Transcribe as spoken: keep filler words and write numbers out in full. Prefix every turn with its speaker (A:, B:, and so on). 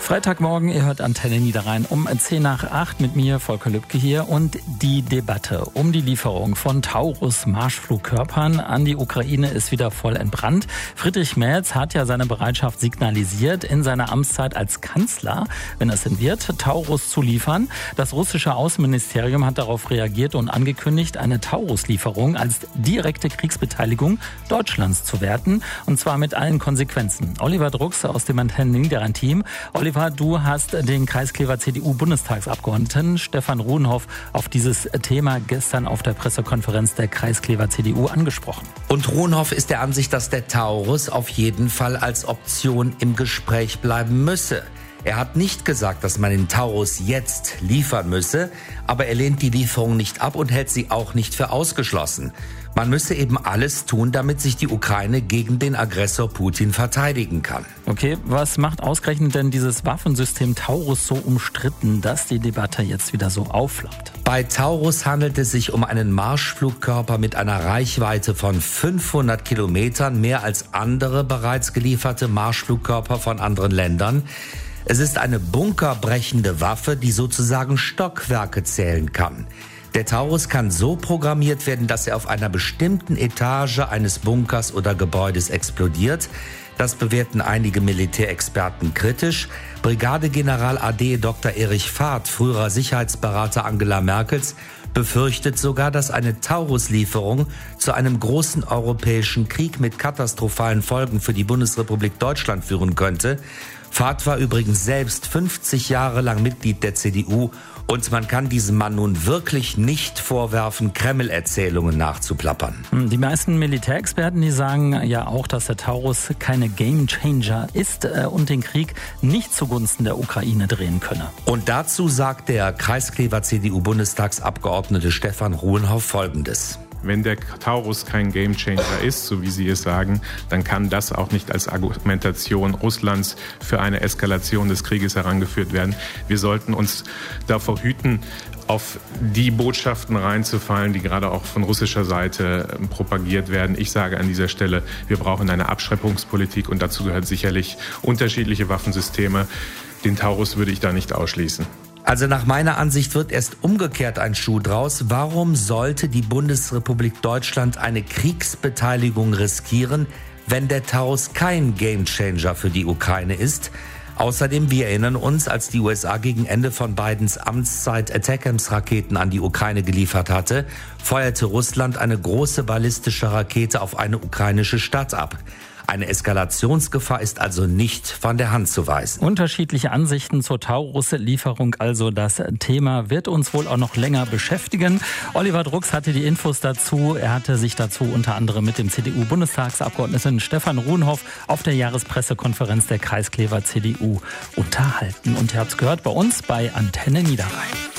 A: Freitagmorgen, ihr hört Antenne Niederrhein um zehn nach acht mit mir, Volker Lübke hier. Und die Debatte um die Lieferung von Taurus-Marschflugkörpern an die Ukraine ist wieder voll entbrannt. Friedrich Merz hat ja seine Bereitschaft signalisiert, in seiner Amtszeit als Kanzler, wenn es denn wird, Taurus zu liefern. Das russische Außenministerium hat darauf reagiert und angekündigt, eine Taurus-Lieferung als direkte Kriegsbeteiligung Deutschlands zu werten. Und zwar mit allen Konsequenzen. Oliver Drucks aus dem Antenne Niederrhein-Team. Oliver, du hast den Kreiskliever C D U-Bundestagsabgeordneten Stefan Ruhnhoff auf dieses Thema gestern auf der Pressekonferenz der Kreiskliever C D U angesprochen.
B: Und Ruhnhoff ist der Ansicht, dass der Taurus auf jeden Fall als Option im Gespräch bleiben müsse. Er hat nicht gesagt, dass man den Taurus jetzt liefern müsse, aber er lehnt die Lieferung nicht ab und hält sie auch nicht für ausgeschlossen. Man müsse eben alles tun, damit sich die Ukraine gegen den Aggressor Putin verteidigen kann.
A: Okay, was macht ausgerechnet denn dieses Waffensystem Taurus so umstritten, dass die Debatte jetzt wieder so aufflammt?
B: Bei Taurus handelt es sich um einen Marschflugkörper mit einer Reichweite von fünfhundert Kilometern, mehr als andere bereits gelieferte Marschflugkörper von anderen Ländern. Es ist eine bunkerbrechende Waffe, die sozusagen Stockwerke zählen kann. Der Taurus kann so programmiert werden, dass er auf einer bestimmten Etage eines Bunkers oder Gebäudes explodiert. Das bewerten einige Militärexperten kritisch. Brigadegeneral A D Doktor Erich Fahrt, früherer Sicherheitsberater Angela Merkels, befürchtet sogar, dass eine Taurus-Lieferung zu einem großen europäischen Krieg mit katastrophalen Folgen für die Bundesrepublik Deutschland führen könnte. Fahrt war übrigens selbst fünfzig Jahre lang Mitglied der C D U und man kann diesem Mann nun wirklich nicht vorwerfen, Kreml-Erzählungen nachzuplappern.
A: Die meisten Militärexperten, die sagen ja auch, dass der Taurus keine Gamechanger ist und den Krieg nicht zugunsten der Ukraine drehen könne.
B: Und dazu sagt der Kreiskliever C D U-Bundestagsabgeordnete Stefan Ruhnhoff Folgendes.
C: Wenn der Taurus kein Gamechanger ist, so wie Sie es sagen, dann kann das auch nicht als Argumentation Russlands für eine Eskalation des Krieges herangeführt werden. Wir sollten uns davor hüten, auf die Botschaften reinzufallen, die gerade auch von russischer Seite propagiert werden. Ich sage an dieser Stelle, wir brauchen eine Abschreckungspolitik und dazu gehört sicherlich unterschiedliche Waffensysteme. Den Taurus würde ich da nicht ausschließen.
B: Also nach meiner Ansicht wird erst umgekehrt ein Schuh draus. Warum sollte die Bundesrepublik Deutschland eine Kriegsbeteiligung riskieren, wenn der Taurus kein Gamechanger für die Ukraine ist? Außerdem, wir erinnern uns, als die U S A gegen Ende von Bidens Amtszeit Attackams-Raketen an die Ukraine geliefert hatte, feuerte Russland eine große ballistische Rakete auf eine ukrainische Stadt ab. Eine Eskalationsgefahr ist also nicht von der Hand zu weisen.
A: Unterschiedliche Ansichten zur Taurus-Lieferung, also das Thema wird uns wohl auch noch länger beschäftigen. Oliver Drucks hatte die Infos dazu. Er hatte sich dazu unter anderem mit dem C D U-Bundestagsabgeordneten Stefan Ruhnhoff auf der Jahrespressekonferenz der Kreiskliever C D U unterhalten. Und ihr habt es gehört bei uns bei Antenne Niederrhein.